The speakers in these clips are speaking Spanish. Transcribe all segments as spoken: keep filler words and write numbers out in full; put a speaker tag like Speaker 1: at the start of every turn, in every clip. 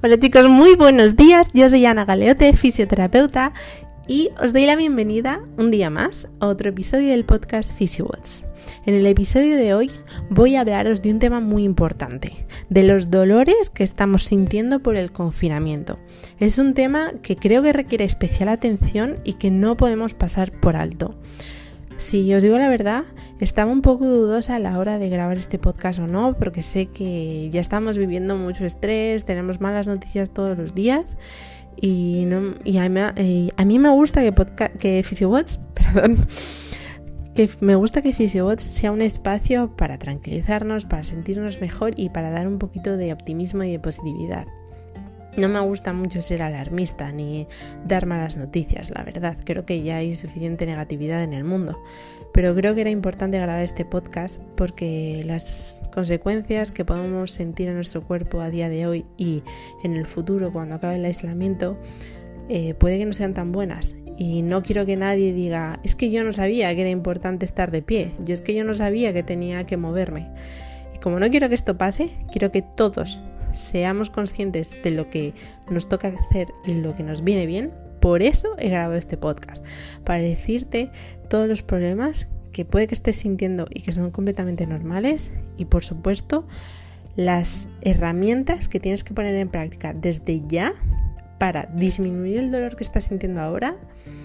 Speaker 1: Hola chicos, muy buenos días. Yo soy Ana Galeote, fisioterapeuta, y os doy la bienvenida un día más a otro episodio del podcast PhysioWords. En el episodio de hoy voy a hablaros de un tema muy importante, de los dolores que estamos sintiendo por el confinamiento. Es un tema que creo que requiere especial atención y que no podemos pasar por alto. Si os digo la verdad, estaba un poco dudosa a la hora de grabar este podcast o no, porque sé que ya estamos viviendo mucho estrés, tenemos malas noticias todos los días y, no, y a, mí, eh, a mí me gusta que, podca- que PhysioWords, perdón, que me gusta que PhysioWords sea un espacio para tranquilizarnos, para sentirnos mejor y para dar un poquito de optimismo y de positividad. No me gusta mucho ser alarmista ni dar malas noticias, la verdad. Creo que ya hay suficiente negatividad en el mundo. Pero creo que era importante grabar este podcast porque las consecuencias que podemos sentir en nuestro cuerpo a día de hoy y en el futuro, cuando acabe el aislamiento, eh, puede que no sean tan buenas. Y no quiero que nadie diga, es que yo no sabía que era importante estar de pie. Yo es que yo no sabía que tenía que moverme. Y como no quiero que esto pase, quiero que todos seamos conscientes de lo que nos toca hacer y lo que nos viene bien. Por eso he grabado este podcast, para decirte todos los problemas que puede que estés sintiendo y que son completamente normales, y por supuesto las herramientas que tienes que poner en práctica desde ya para disminuir el dolor que estás sintiendo ahora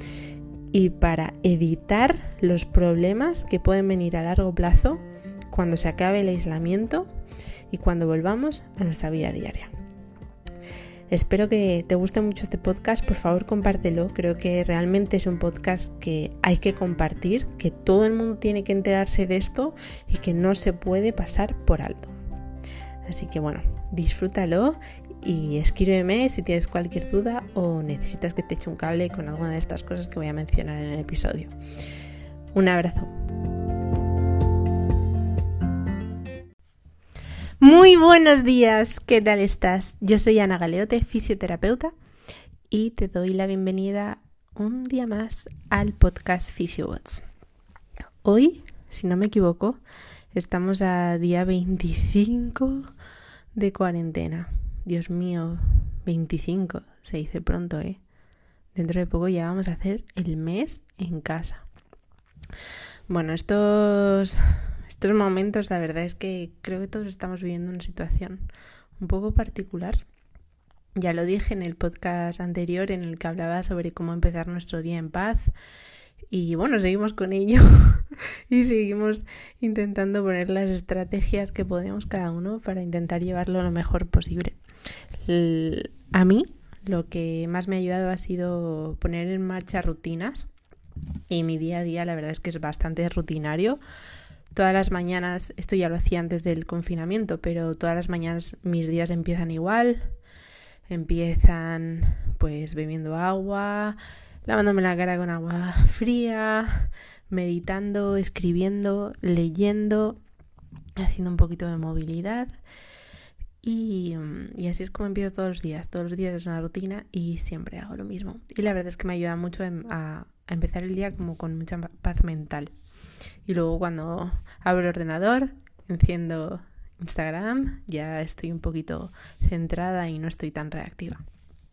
Speaker 1: y para evitar los problemas que pueden venir a largo plazo cuando se acabe el aislamiento y cuando volvamos a nuestra vida diaria. Espero que te guste mucho este podcast, por favor compártelo. Creo que realmente es un podcast que hay que compartir, que todo el mundo tiene que enterarse de esto y que no se puede pasar por alto. Así que bueno, disfrútalo y escríbeme si tienes cualquier duda o necesitas que te eche un cable con alguna de estas cosas que voy a mencionar en el episodio. Un abrazo. Muy buenos días, ¿qué tal estás? Yo soy Ana Galeote, fisioterapeuta, y te doy la bienvenida un día más al podcast PhysioWords. Hoy, si no me equivoco, estamos a día veinticinco de cuarentena. Dios mío, veinticinco, se dice pronto, ¿eh? Dentro de poco ya vamos a hacer el mes en casa. Bueno, estos... Estos momentos, la verdad es que creo que todos estamos viviendo una situación un poco particular. Ya lo dije en el podcast anterior en el que hablaba sobre cómo empezar nuestro día en paz. Y bueno, seguimos con ello y seguimos intentando poner las estrategias que podemos cada uno para intentar llevarlo lo mejor posible. El, a mí lo que más me ha ayudado ha sido poner en marcha rutinas. Y mi día a día la verdad es que es bastante rutinario. Todas las mañanas, esto ya lo hacía antes del confinamiento, pero todas las mañanas mis días empiezan igual. Empiezan pues bebiendo agua, lavándome la cara con agua fría, meditando, escribiendo, leyendo, haciendo un poquito de movilidad. Y, y así es como empiezo todos los días. Todos los días es una rutina y siempre hago lo mismo. Y la verdad es que me ayuda mucho a, a empezar el día como con mucha paz mental. Y luego cuando abro el ordenador, enciendo Instagram, ya estoy un poquito centrada y no estoy tan reactiva.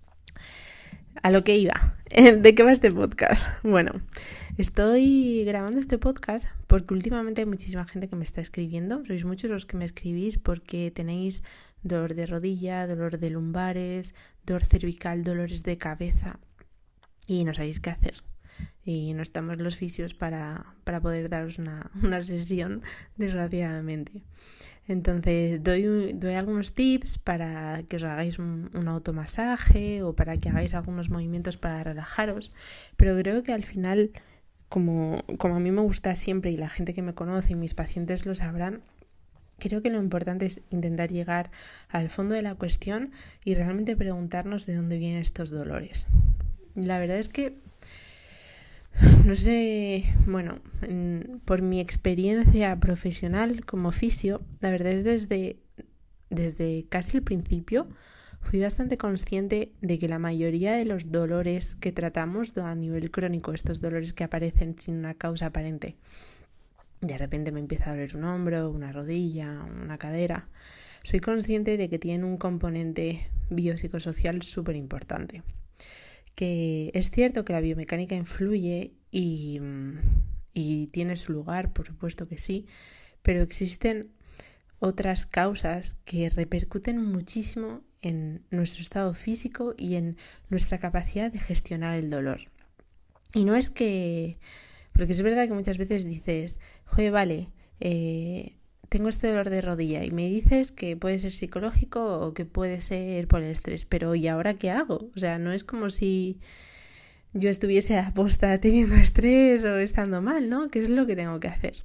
Speaker 1: A lo que iba, ¿de qué va este podcast? Bueno, estoy grabando este podcast porque últimamente hay muchísima gente que me está escribiendo. Sois muchos los que me escribís porque tenéis dolor de rodilla, dolor de lumbares, dolor cervical, dolores de cabeza y no sabéis qué hacer. Y no estamos los fisios para, para poder daros una, una sesión, desgraciadamente. Entonces doy, doy algunos tips para que os hagáis un, un automasaje o para que hagáis algunos movimientos para relajaros. Pero creo que al final, como, como a mí me gusta siempre y la gente que me conoce y mis pacientes lo sabrán, creo que lo importante es intentar llegar al fondo de la cuestión y realmente preguntarnos de dónde vienen estos dolores. La verdad es que no sé, bueno, en, por mi experiencia profesional como fisio, la verdad es desde, desde casi el principio fui bastante consciente de que la mayoría de los dolores que tratamos a nivel crónico, estos dolores que aparecen sin una causa aparente, de repente me empieza a doler un hombro, una rodilla, una cadera, soy consciente de que tienen un componente biopsicosocial súper importante. Que es cierto que la biomecánica influye y, y tiene su lugar, por supuesto que sí, pero existen otras causas que repercuten muchísimo en nuestro estado físico y en nuestra capacidad de gestionar el dolor. Y no es que... Porque es verdad que muchas veces dices, joder, vale, eh, tengo este dolor de rodilla y me dices que puede ser psicológico o que puede ser por el estrés, pero ¿y ahora qué hago? O sea, no es como si yo estuviese aposta teniendo estrés o estando mal, ¿no? ¿Qué es lo que tengo que hacer?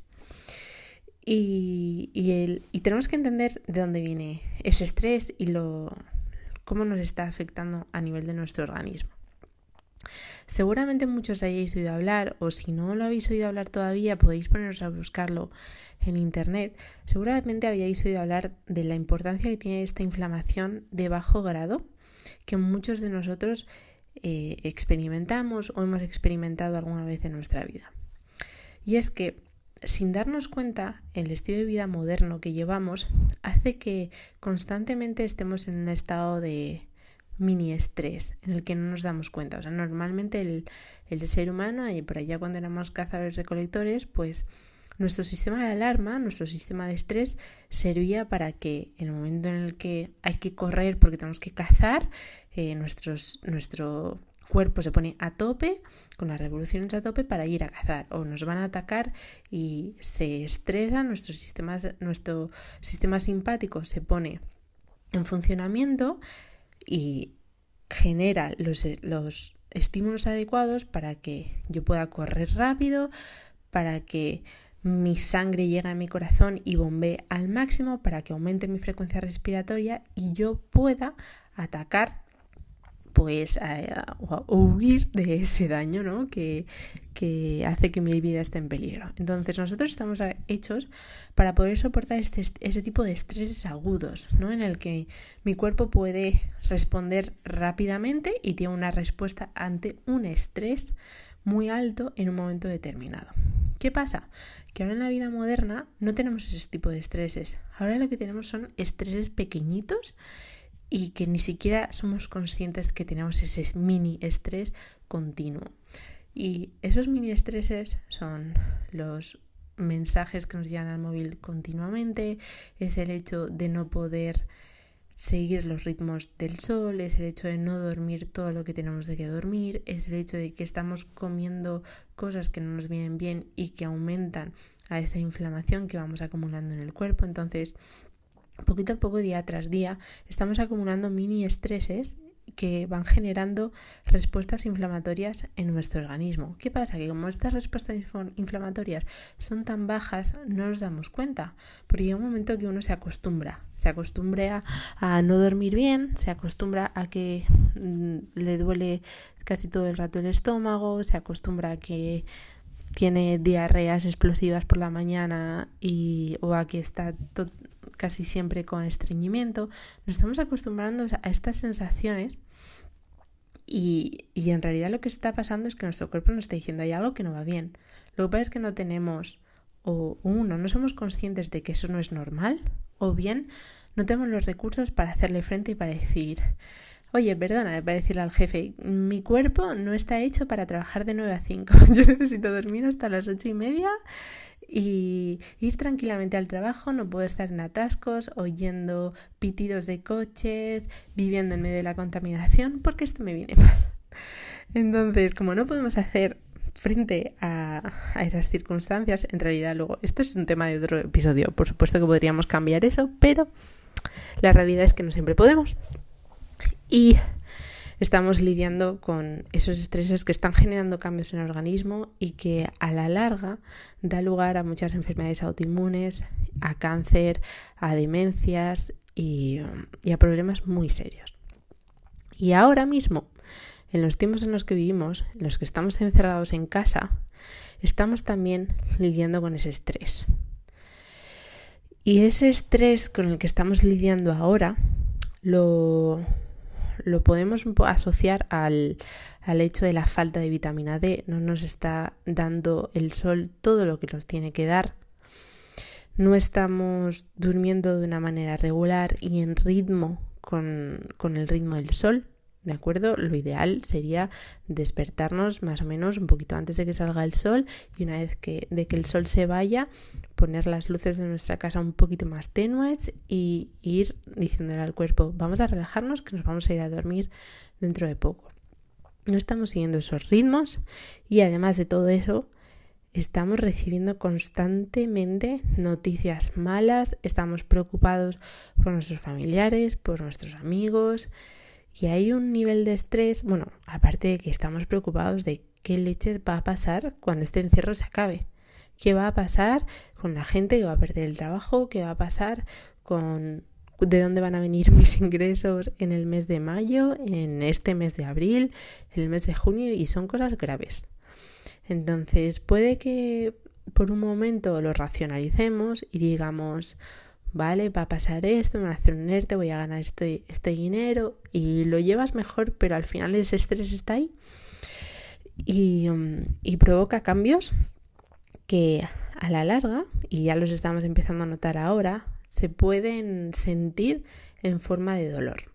Speaker 1: Y, y, el, y tenemos que entender de dónde viene ese estrés y lo cómo nos está afectando a nivel de nuestro organismo. Seguramente muchos hayáis oído hablar, o si no lo habéis oído hablar todavía, podéis poneros a buscarlo en internet. Seguramente habíais oído hablar de la importancia que tiene esta inflamación de bajo grado, que muchos de nosotros eh, experimentamos o hemos experimentado alguna vez en nuestra vida. Y es que, sin darnos cuenta, el estilo de vida moderno que llevamos hace que constantemente estemos en un estado de mini estrés en el que no nos damos cuenta. O sea, normalmente el, el ser humano, y por allá cuando éramos cazadores recolectores, pues nuestro sistema de alarma, nuestro sistema de estrés servía para que en el momento en el que hay que correr porque tenemos que cazar, eh, nuestros, nuestro cuerpo se pone a tope, con las revoluciones a tope para ir a cazar, o nos van a atacar y se estresa, nuestro sistema, nuestro sistema simpático se pone en funcionamiento y genera los, los estímulos adecuados para que yo pueda correr rápido, para que mi sangre llegue a mi corazón y bombee al máximo, para que aumente mi frecuencia respiratoria y yo pueda atacar pues a, o, a, o huir de ese daño, ¿no? que, que hace que mi vida esté en peligro. Entonces nosotros estamos hechos para poder soportar este, ese tipo de estreses agudos, ¿no? En el que mi cuerpo puede responder rápidamente y tiene una respuesta ante un estrés muy alto en un momento determinado. ¿Qué pasa? Que ahora en la vida moderna no tenemos ese tipo de estreses. Ahora lo que tenemos son estreses pequeñitos y que ni siquiera somos conscientes que tenemos ese mini estrés continuo. Y esos mini estreses son los mensajes que nos llegan al móvil continuamente, es el hecho de no poder seguir los ritmos del sol, es el hecho de no dormir todo lo que tenemos de que dormir, es el hecho de que estamos comiendo cosas que no nos vienen bien y que aumentan a esa inflamación que vamos acumulando en el cuerpo. Entonces, poquito a poco, día tras día, estamos acumulando mini estreses que van generando respuestas inflamatorias en nuestro organismo. ¿Qué pasa? Que como estas respuestas inflamatorias son tan bajas, no nos damos cuenta, porque llega un momento que uno se acostumbra, se acostumbra a, a no dormir bien, se acostumbra a que mmm, le duele casi todo el rato el estómago, se acostumbra a que tiene diarreas explosivas por la mañana y, o a que está to- casi siempre con estreñimiento. Nos estamos acostumbrando a estas sensaciones y, y en realidad lo que está pasando es que nuestro cuerpo nos está diciendo hay algo que no va bien. Lo que pasa es que no tenemos, o uno, no somos conscientes de que eso no es normal, o bien no tenemos los recursos para hacerle frente y para decir, oye, perdona, para decirle al jefe, mi cuerpo no está hecho para trabajar de nueve a cinco. Yo necesito dormir hasta las ocho y media y ir tranquilamente al trabajo. No puedo estar en atascos, oyendo pitidos de coches, viviendo en medio de la contaminación, porque esto me viene mal. Entonces, como no podemos hacer frente a, a esas circunstancias, en realidad luego, esto es un tema de otro episodio, por supuesto que podríamos cambiar eso, pero la realidad es que no siempre podemos. Y estamos lidiando con esos estreses que están generando cambios en el organismo y que a la larga da lugar a muchas enfermedades autoinmunes, a cáncer, a demencias y, y a problemas muy serios. Y ahora mismo, en los tiempos en los que vivimos, en los que estamos encerrados en casa, estamos también lidiando con ese estrés. Y ese estrés con el que estamos lidiando ahora lo... lo podemos asociar al, al hecho de la falta de vitamina D. No nos está dando el sol todo lo que nos tiene que dar. no estamos durmiendo de una manera regular y en ritmo con, con el ritmo del sol, ¿de acuerdo? Lo ideal sería despertarnos más o menos un poquito antes de que salga el sol y una vez que, de que el sol se vaya, poner las luces de nuestra casa un poquito más tenues y ir diciéndole al cuerpo, vamos a relajarnos que nos vamos a ir a dormir dentro de poco. No estamos siguiendo esos ritmos y además de todo eso, estamos recibiendo constantemente noticias malas, estamos preocupados por nuestros familiares, por nuestros amigos y hay un nivel de estrés, bueno, aparte de que estamos preocupados de qué leches va a pasar cuando este encierro se acabe. ¿Qué va a pasar con la gente que va a perder el trabajo? ¿Qué va a pasar con de dónde van a venir mis ingresos en el mes de mayo, en este mes de abril, en el mes de junio? Y son cosas graves. Entonces puede que por un momento lo racionalicemos y digamos, vale, va a pasar esto, me van a hacer un ERTE, voy a ganar este, este dinero y lo llevas mejor, pero al final ese estrés está ahí y, um, y provoca cambios que a la larga, y ya los estamos empezando a notar ahora, se pueden sentir en forma de dolor.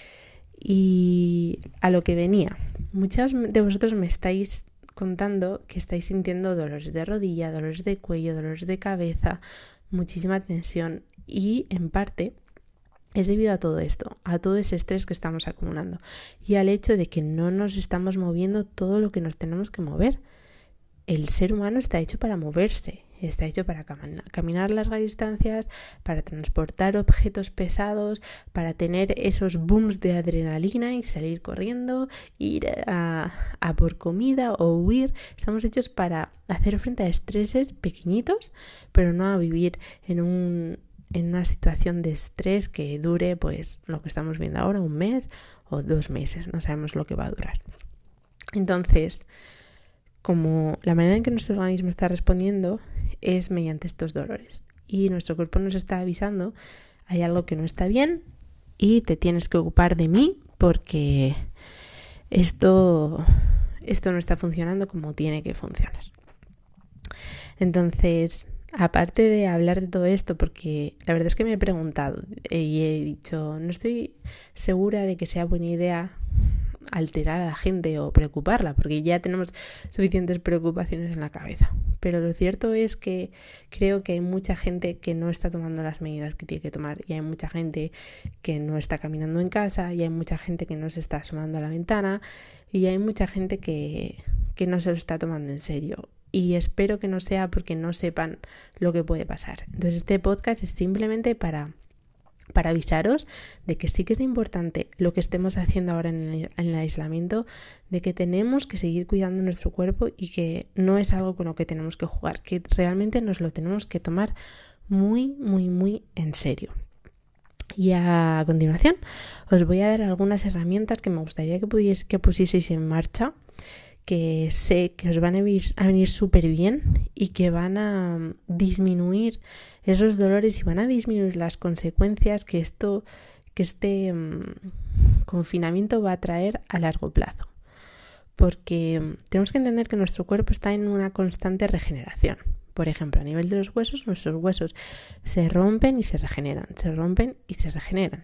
Speaker 1: Y a lo que venía, muchos de vosotros me estáis contando que estáis sintiendo dolores de rodilla, dolores de cuello, dolores de cabeza, muchísima tensión y en parte es debido a todo esto, a todo ese estrés que estamos acumulando y al hecho de que no nos estamos moviendo todo lo que nos tenemos que mover. El ser humano está hecho para moverse, está hecho para cam- caminar largas distancias, para transportar objetos pesados, para tener esos booms de adrenalina y salir corriendo, ir a, a por comida o huir. Estamos hechos para hacer frente a estreses pequeñitos, pero no a vivir en un, en una situación de estrés que dure, pues, lo que estamos viendo ahora, un mes o dos meses. No sabemos lo que va a durar. Entonces, como la manera en que nuestro organismo está respondiendo es mediante estos dolores y nuestro cuerpo nos está avisando, hay algo que no está bien y te tienes que ocupar de mí porque esto, esto no está funcionando como tiene que funcionar. Entonces, aparte de hablar de todo esto, porque la verdad es que me he preguntado y he dicho, no estoy segura de que sea buena idea alterar a la gente o preocuparla, porque ya tenemos suficientes preocupaciones en la cabeza. Pero lo cierto es que creo que hay mucha gente que no está tomando las medidas que tiene que tomar y hay mucha gente que no está caminando en casa y hay mucha gente que no se está asomando a la ventana y hay mucha gente que, que no se lo está tomando en serio. Y espero que no sea porque no sepan lo que puede pasar. Entonces este podcast es simplemente para... para avisaros de que sí que es importante lo que estemos haciendo ahora en el, en el aislamiento, de que tenemos que seguir cuidando nuestro cuerpo y que no es algo con lo que tenemos que jugar, que realmente nos lo tenemos que tomar muy, muy, muy en serio. Y a continuación os voy a dar algunas herramientas que me gustaría que, pudies, que pusieseis en marcha, que sé que os van a venir, a venir súper bien y que van a disminuir esos dolores y van a disminuir las consecuencias que esto, que este um, confinamiento va a traer a largo plazo. Porque um, tenemos que entender que nuestro cuerpo está en una constante regeneración. Por ejemplo, a nivel de los huesos, nuestros huesos se rompen y se regeneran, se rompen y se regeneran.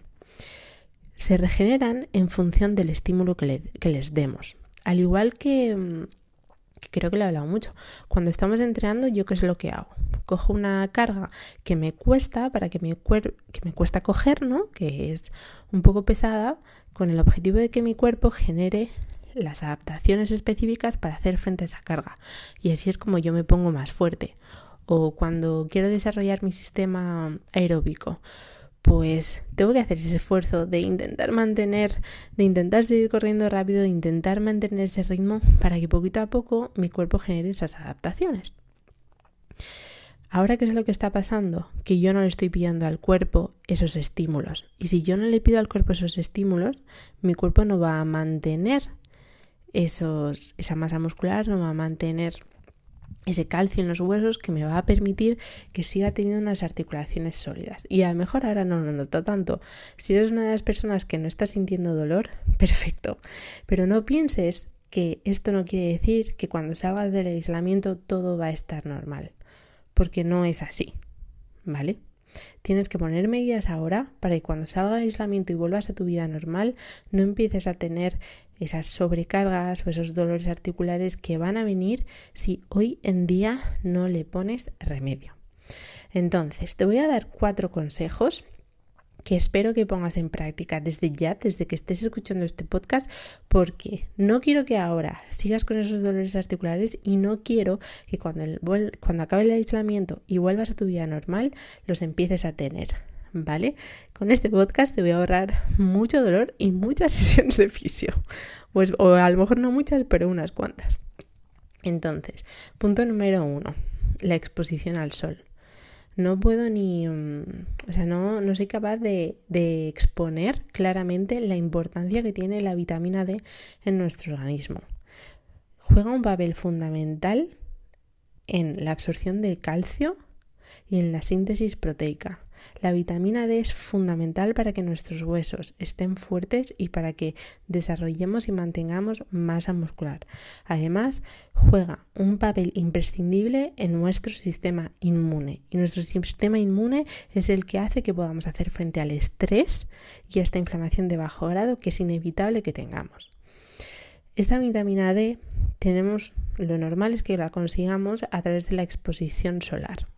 Speaker 1: Se regeneran en función del estímulo que, le, que les demos. Al igual que, que creo que lo he hablado mucho, cuando estamos entrenando, ¿yo qué es lo que hago? Cojo una carga que me cuesta, para que mi cuerpo, que me cuesta coger, ¿no? Que es un poco pesada, con el objetivo de que mi cuerpo genere las adaptaciones específicas para hacer frente a esa carga. Y así es como yo me pongo más fuerte. O cuando quiero desarrollar mi sistema aeróbico, pues tengo que hacer ese esfuerzo de intentar mantener, de intentar seguir corriendo rápido, de intentar mantener ese ritmo para que poquito a poco mi cuerpo genere esas adaptaciones. Ahora, ¿qué es lo que está pasando? Que yo no le estoy pidiendo al cuerpo esos estímulos. Y si yo no le pido al cuerpo esos estímulos, mi cuerpo no va a mantener esos, esa masa muscular, no va a mantener ese calcio en los huesos que me va a permitir que siga teniendo unas articulaciones sólidas. Y a lo mejor ahora no lo noto tanto. Si eres una de las personas que no está sintiendo dolor, perfecto. Pero no pienses que esto no quiere decir que cuando salgas del aislamiento todo va a estar normal. Porque no es así, ¿vale? Tienes que poner medidas ahora para que cuando salga el aislamiento y vuelvas a tu vida normal no empieces a tener esas sobrecargas o esos dolores articulares que van a venir si hoy en día no le pones remedio. Entonces, te voy a dar cuatro consejos que espero que pongas en práctica desde ya, desde que estés escuchando este podcast, porque no quiero que ahora sigas con esos dolores articulares y no quiero que cuando, el, cuando acabe el aislamiento y vuelvas a tu vida normal, los empieces a tener, ¿vale? Con este podcast te voy a ahorrar mucho dolor y muchas sesiones de fisio, pues, o a lo mejor no muchas, pero unas cuantas. Entonces, punto número uno, la exposición al sol. No puedo ni, o sea, no, no soy capaz de, de exponer claramente la importancia que tiene la vitamina D en nuestro organismo. Juega un papel fundamental en la absorción del calcio y en la síntesis proteica. La vitamina D es fundamental para que nuestros huesos estén fuertes y para que desarrollemos y mantengamos masa muscular. Además, juega un papel imprescindible en nuestro sistema inmune. Y nuestro sistema inmune es el que hace que podamos hacer frente al estrés y a esta inflamación de bajo grado que es inevitable que tengamos. Esta vitamina D tenemos, lo normal es que la consigamos a través de la exposición solar.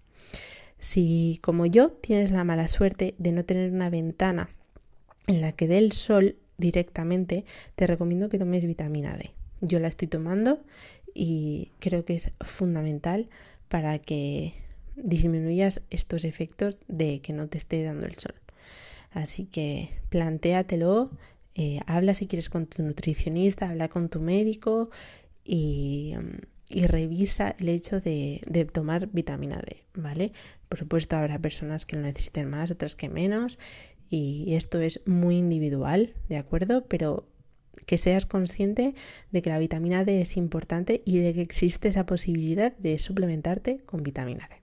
Speaker 1: Si, como yo, tienes la mala suerte de no tener una ventana en la que dé el sol directamente, te recomiendo que tomes vitamina D. Yo la estoy tomando y creo que es fundamental para que disminuyas estos efectos de que no te esté dando el sol. Así que plantéatelo, eh, habla si quieres con tu nutricionista, habla con tu médico y... y revisa el hecho de, de tomar vitamina D, ¿vale? Por supuesto habrá personas que lo necesiten más, otras que menos, y esto es muy individual, ¿de acuerdo? Pero que seas consciente de que la vitamina D es importante y de que existe esa posibilidad de suplementarte con vitamina D.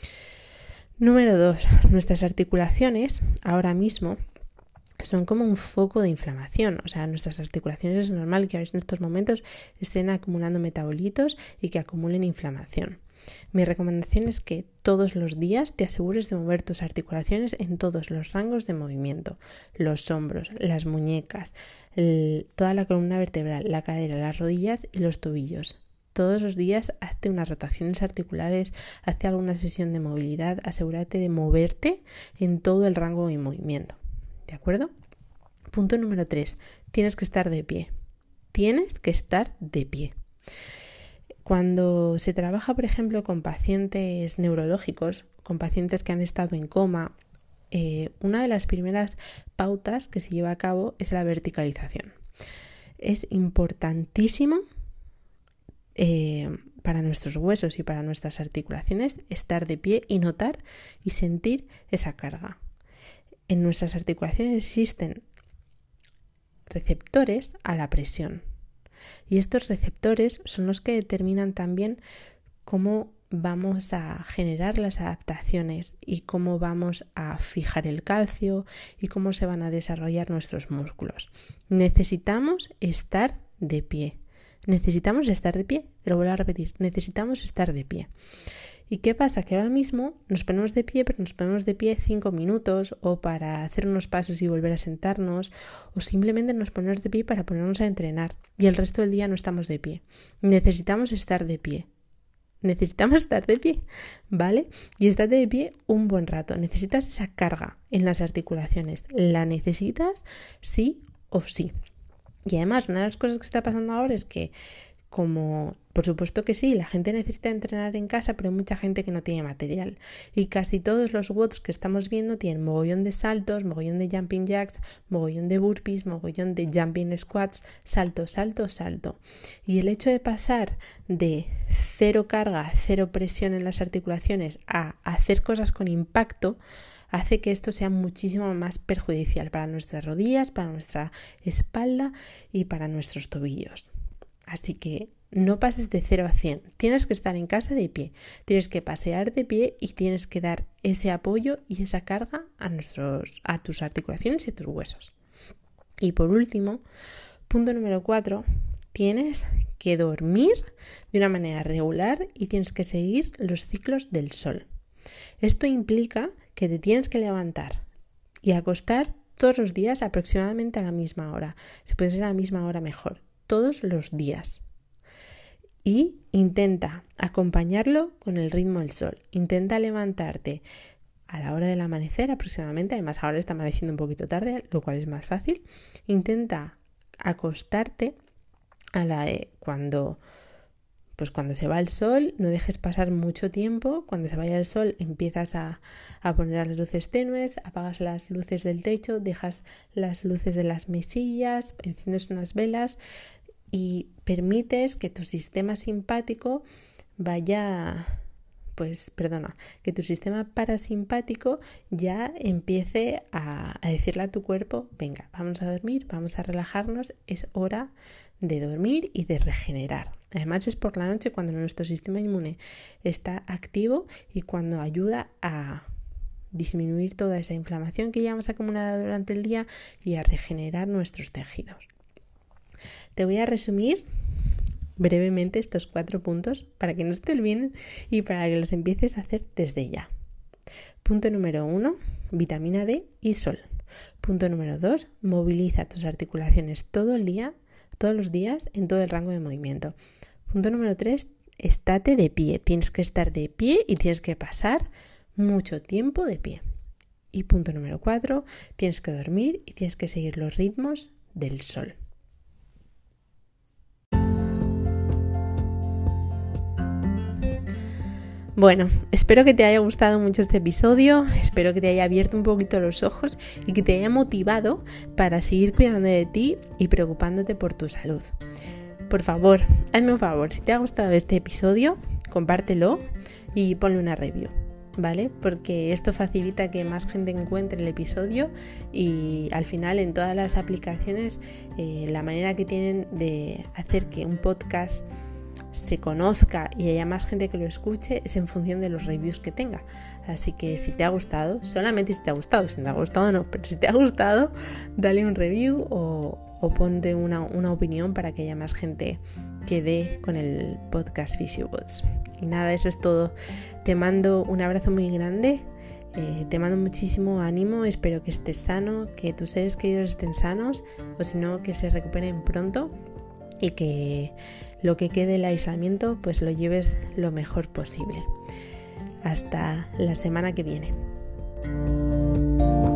Speaker 1: Número dos, nuestras articulaciones ahora mismo son como un foco de inflamación, o sea, nuestras articulaciones es normal que en estos momentos estén acumulando metabolitos y que acumulen inflamación. Mi recomendación es que todos los días te asegures de mover tus articulaciones en todos los rangos de movimiento, los hombros, las muñecas, el, toda la columna vertebral, la cadera, las rodillas y los tobillos. Todos los días hazte unas rotaciones articulares, hazte alguna sesión de movilidad, asegúrate de moverte en todo el rango de movimiento. ¿De acuerdo? Punto número tres. Tienes que estar de pie. Tienes que estar de pie. Cuando se trabaja, por ejemplo, con pacientes neurológicos, con pacientes que han estado en coma, eh, una de las primeras pautas que se lleva a cabo es la verticalización. Es importantísimo eh, para nuestros huesos y para nuestras articulaciones estar de pie y notar y sentir esa carga. En nuestras articulaciones existen receptores a la presión y estos receptores son los que determinan también cómo vamos a generar las adaptaciones y cómo vamos a fijar el calcio y cómo se van a desarrollar nuestros músculos. Necesitamos estar de pie. Necesitamos estar de pie. Te lo vuelvo a repetir. Necesitamos estar de pie. ¿Y qué pasa? Que ahora mismo nos ponemos de pie, pero nos ponemos de pie cinco minutos o para hacer unos pasos y volver a sentarnos, o simplemente nos ponemos de pie para ponernos a entrenar y el resto del día no estamos de pie. Necesitamos estar de pie. Necesitamos estar de pie, ¿vale? Y estate de pie un buen rato. Necesitas esa carga en las articulaciones. La necesitas sí o sí. Y además, una de las cosas que está pasando ahora es que como, por supuesto que sí, la gente necesita entrenar en casa, pero hay mucha gente que no tiene material. Y casi todos los W O Ds que estamos viendo tienen mogollón de saltos, mogollón de jumping jacks, mogollón de burpees, mogollón de jumping squats, salto, salto, salto. Y el hecho de pasar de cero carga, cero presión en las articulaciones a hacer cosas con impacto, hace que esto sea muchísimo más perjudicial para nuestras rodillas, para nuestra espalda y para nuestros tobillos. Así que no pases de cero a cien. Tienes que estar en casa de pie, tienes que pasear de pie y tienes que dar ese apoyo y esa carga a, nuestros, a tus articulaciones y a tus huesos. Y por último, punto número cuatro, tienes que dormir de una manera regular y tienes que seguir los ciclos del sol. Esto implica que te tienes que levantar y acostar todos los días aproximadamente a la misma hora. Si puede ser a la misma hora mejor, todos los días. Y intenta acompañarlo con el ritmo del sol. Intenta levantarte a la hora del amanecer aproximadamente, además ahora está amaneciendo un poquito tarde, lo cual es más fácil. Intenta acostarte a la eh, cuando pues cuando se va el sol, no dejes pasar mucho tiempo. Cuando se vaya el sol empiezas a, a poner las luces tenues, apagas las luces del techo, dejas las luces de las mesillas, enciendes unas velas y permites que tu sistema simpático vaya, pues perdona, que tu sistema parasimpático ya empiece a, a decirle a tu cuerpo, venga, vamos a dormir, vamos a relajarnos, es hora de dormir y de regenerar. Además es por la noche cuando nuestro sistema inmune está activo y cuando ayuda a disminuir toda esa inflamación que llevamos acumulada durante el día y a regenerar nuestros tejidos. Te voy a resumir brevemente estos cuatro puntos para que no se te olviden y para que los empieces a hacer desde ya. Punto número uno, vitamina D y sol. Punto número dos, moviliza tus articulaciones todo el día, todos los días en todo el rango de movimiento. Punto número tres, estate de pie. Tienes que estar de pie y tienes que pasar mucho tiempo de pie. Y punto número cuatro, tienes que dormir y tienes que seguir los ritmos del sol. Bueno, espero que te haya gustado mucho este episodio, espero que te haya abierto un poquito los ojos y que te haya motivado para seguir cuidando de ti y preocupándote por tu salud. Por favor, hazme un favor, si te ha gustado este episodio, compártelo y ponle una review, ¿vale? Porque esto facilita que más gente encuentre el episodio y al final en todas las aplicaciones eh, la manera que tienen de hacer que un podcast se conozca y haya más gente que lo escuche es en función de los reviews que tenga. Así que si te ha gustado, solamente si te ha gustado, si no te ha gustado no, pero si te ha gustado, dale un review o, o ponte una, una opinión para que haya más gente que dé con el podcast PhysioBots. Y nada, eso es todo. Te mando un abrazo muy grande, eh, te mando muchísimo ánimo, espero que estés sano, que tus seres queridos estén sanos o si no, que se recuperen pronto y que lo que quede del aislamiento pues lo lleves lo mejor posible. Hasta la semana que viene.